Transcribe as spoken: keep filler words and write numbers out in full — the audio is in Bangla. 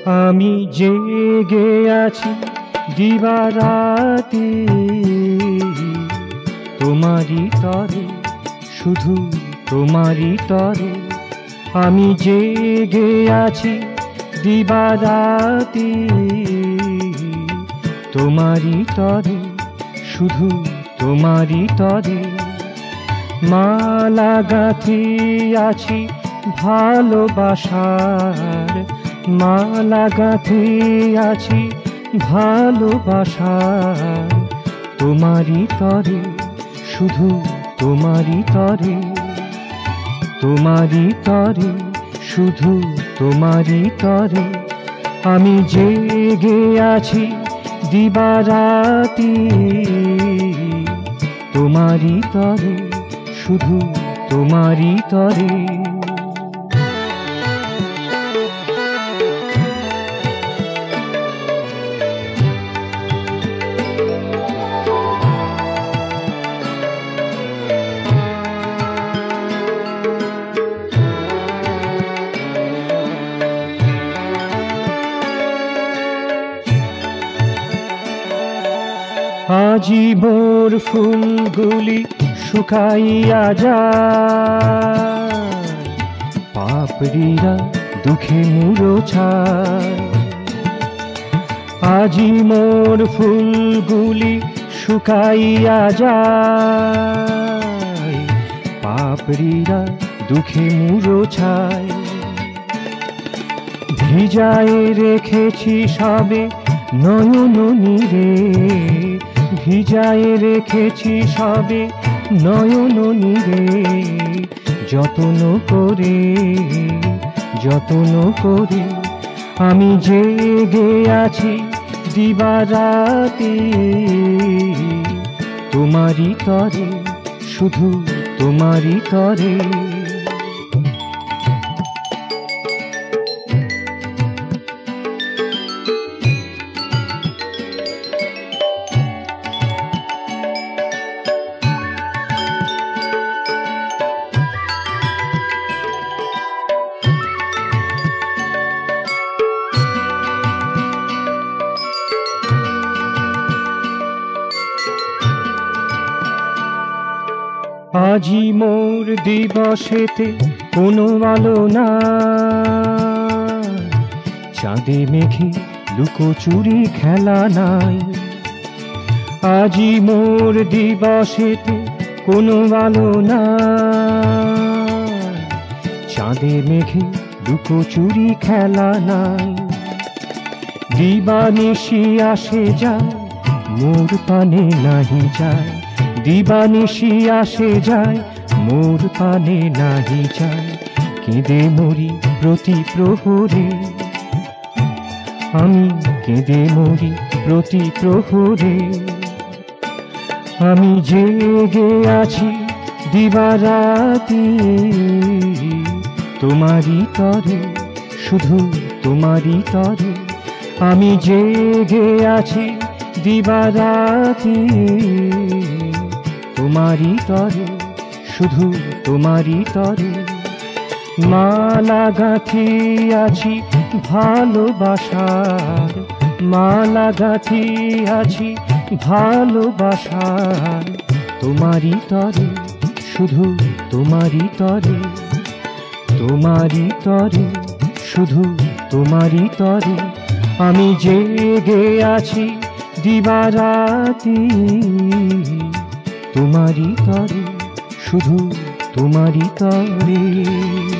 আমি জেগে আছি দিবারাতি তোমারই তরে, শুধু তোমারই তরে। আমি জেগে আছি দিবারাতি তোমারই তরে, শুধু তোমারই তরে। মালা গাঁথি আছি ভালোবাসার, মালা গাঁথি আছি ভালোবাসার তোমারই তরে, শুধু তোমারই তরে। তোমারই তরে, শুধু তোমারই তরে। আমি জেগে আছি দিবারাতি তোমারই তরে, শুধু তোমারই তরে। আজি মোর ফুলগুলি শুকাইয়া যায়, পাপড়িরা দুঃখে মুরছায়। আজি মোর ফুলগুলি শুকাইয়া যায়, পাপড়িরা দুঃখে মুরছায়। ভিজায় রেখেছি সবে নয়ন নীরে, ভিজায় রেখেছি সবে নয়ন নীরে। যত্ন করে, যত্ন করে আমি জেগে আছি দিবারাতি তোমারই তরে, শুধু তোমারই তরে। আজি মোর দিবসেতে কোনো আলো নাই, চাঁদে মেঘে লুকোচুরি খেলা নাই। আজি মোর দিবসেতে কোনো আলো নাই, চাঁদে মেঘে লুকোচুরি খেলা নাই। দিবানিশি আসে যায়, মোর পানে নাহি যায়। দিবানিশি আসে যায়, মোর পানে নাহি যায়। কেঁদে মরি প্রতি প্রহরে, আমি কেঁদে মরি প্রতি প্রহরে। আমি জেগে আছি দিবারাতি তোমারই তরে, শুধু তোমারই তরে। আমি জেগে আছি দিবারাতি তোমারই তরে, শুধু তোমারই তরে। মালা গাঁথি আছি ভালোবাসার, মালা গাঁথি আছি ভালোবাসার তোমারই তরে, শুধু তোমারই তরে। তোমারই তরে, শুধু তোমারই তরে। আমি জেগে আছি দিবারাতি তোমারই তরে, শুধু তোমারই তরে।